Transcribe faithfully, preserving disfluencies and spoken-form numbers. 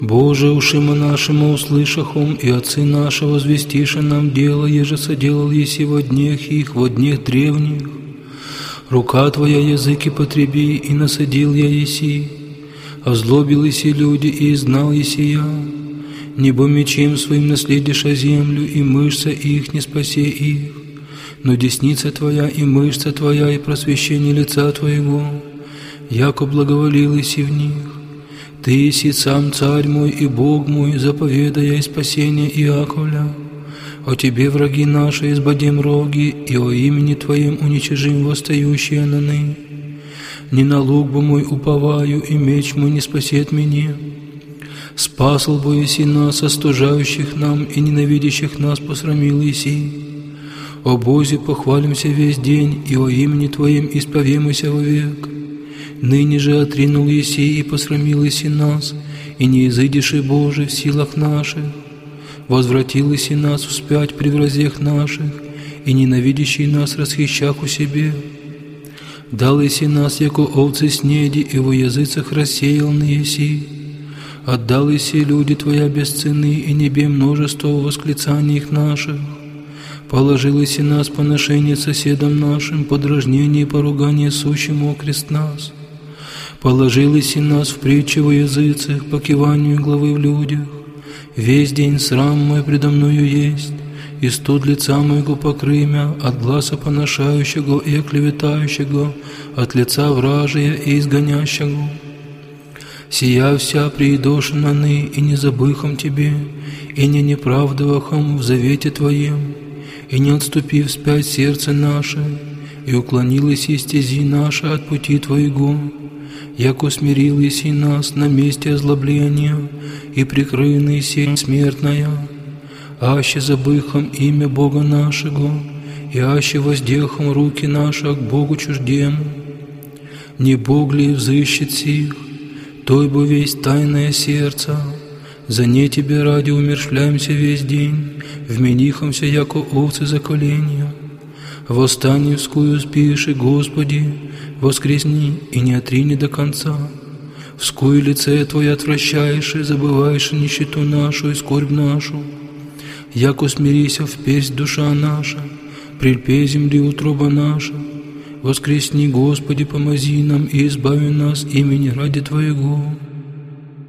Боже, ушима нашему услышахом, и отцы наши возвестиша нам дело, еже соделал еси во днях их, во днях древних. Рука Твоя языки потреби, и насадил я еси, озлобил еси люди, и изгнал еси я. Небо мечем своим наследиша землю, и мышца их не спасе их. Но десница Твоя и мышца Твоя, и просвещение лица Твоего, яко благоволил еси в них. Ты еси сам царь мой и Бог мой, заповедая и спасение Иаковля. О Тебе, враги наши, избадим роги, и о имени Твоем уничижим восстающие на ны. Не на лук бы мой уповаю, и меч мой не спасет меня. Спасал бы еси нас, остужающих нам и ненавидящих нас посрамил еси. О Бозе похвалимся весь день, и о имени Твоем исповемся вовек. Ныне же отринул еси и посрамил еси нас, и не изыдешь и Боже в силах наших. Возвратил еси нас вспять при вразех наших, и ненавидящий нас расхищах у себе. Дал еси нас, яко овцы снеди, и во языцах рассеял на еси. Отдал еси люди Твоя без цены, и небе множество восклицаний их наших. Положил еси нас поношение соседам нашим, подражнение и поругание сущему окрест нас. Положил еси нас в притче во языцах, по киванию главы в людях. Весь день срам мой предо мною есть, и студ лица моего покрый мя от гласа поношающего и оклеветающего, от лица вражия и изгонящего. Сия вся приидошена ны, и не забыхом Тебе, и не неправдовахом в завете Твоем, и не отступив вспять сердце наше, и уклонилось и стези наши от пути Твоего, яко смирил еси нас на месте озлобления, и прикрыли сеть смертная, аще забыхом имя Бога нашего, и аще воздехом руки наши к Богу чуждему. Не Бог ли взыщет сих, той бы весь тайное сердце, за не Тебе ради умершляемся весь день, вменихомся, яко овцы за коления. Восстань вскую спиши, Господи, воскресни и не отрини до конца. Вскую лице Твое отвращаешь, и забываешь нищету нашу и скорбь нашу. Яко смирися в песнь душа наша, прильпе земли утроба наша. Воскресни, Господи, помози нам и избави нас имени ради Твоего.